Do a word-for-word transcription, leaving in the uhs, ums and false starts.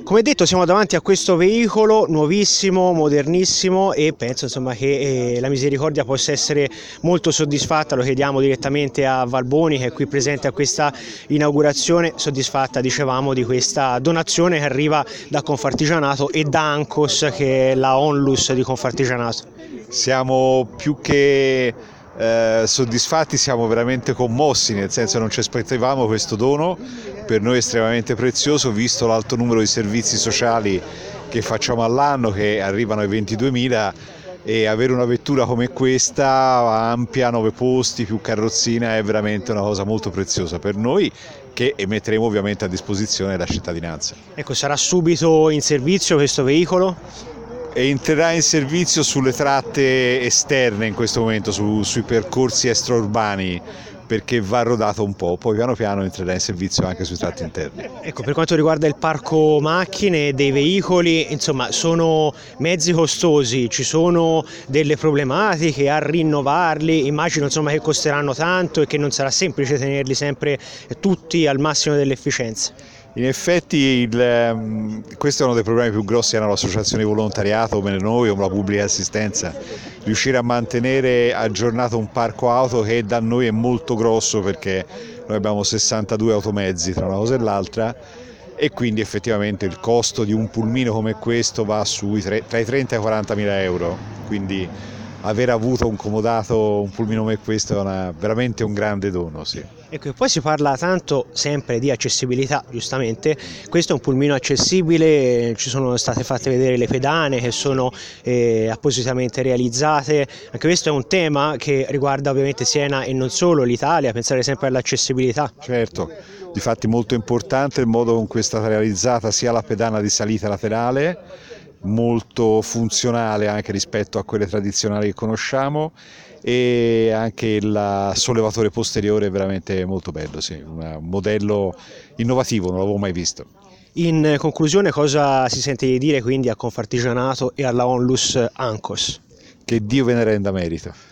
Come detto, siamo davanti a questo veicolo nuovissimo, modernissimo e penso insomma che eh, la Misericordia possa essere molto soddisfatta. Lo chiediamo direttamente a Valboni, che è qui presente a questa inaugurazione, soddisfatta, dicevamo, di questa donazione che arriva da Confartigianato e da Ancos, che è la Onlus di Confartigianato. Siamo più che eh, soddisfatti, siamo veramente commossi, nel senso non ci aspettavamo questo dono, per noi è estremamente prezioso visto l'alto numero di servizi sociali che facciamo all'anno, che arrivano ai ventiduemila, e avere una vettura come questa, ampia, nove posti, più carrozzina, è veramente una cosa molto preziosa per noi, che metteremo ovviamente a disposizione della cittadinanza. Ecco, sarà subito in servizio questo veicolo? E entrerà in servizio sulle tratte esterne in questo momento, su, sui percorsi extraurbani, perché va rodato un po', poi piano piano entrerà in servizio anche sui tratti interni. Ecco, per quanto riguarda il parco macchine dei veicoli, insomma, sono mezzi costosi, ci sono delle problematiche a rinnovarli, immagino insomma che costeranno tanto e che non sarà semplice tenerli sempre tutti al massimo dell'efficienza. In effetti il, questo è uno dei problemi più grossi che hanno l'associazione di volontariato come noi o la pubblica assistenza, riuscire a mantenere aggiornato un parco auto che da noi è molto grosso, perché noi abbiamo sessantadue automezzi tra una cosa e l'altra, e quindi effettivamente il costo di un pulmino come questo va sui tre, tra i trenta e i quaranta mila euro, quindi aver avuto un comodato, un pulmino come questo è una, veramente un grande dono, sì. Ecco, e poi si parla tanto sempre di accessibilità, giustamente. Questo è un pulmino accessibile, ci sono state fatte vedere le pedane che sono eh, appositamente realizzate. Anche questo è un tema che riguarda ovviamente Siena e non solo l'Italia, pensare sempre all'accessibilità. Certo, difatti molto importante il modo con cui è stata realizzata sia la pedana di salita laterale, molto funzionale anche rispetto a quelle tradizionali che conosciamo, e anche il sollevatore posteriore è veramente molto bello, sì, un modello innovativo, non l'avevo mai visto. In conclusione, cosa si sente di dire quindi a Confartigianato e alla Onlus Ancos? Che Dio ve ne renda merito.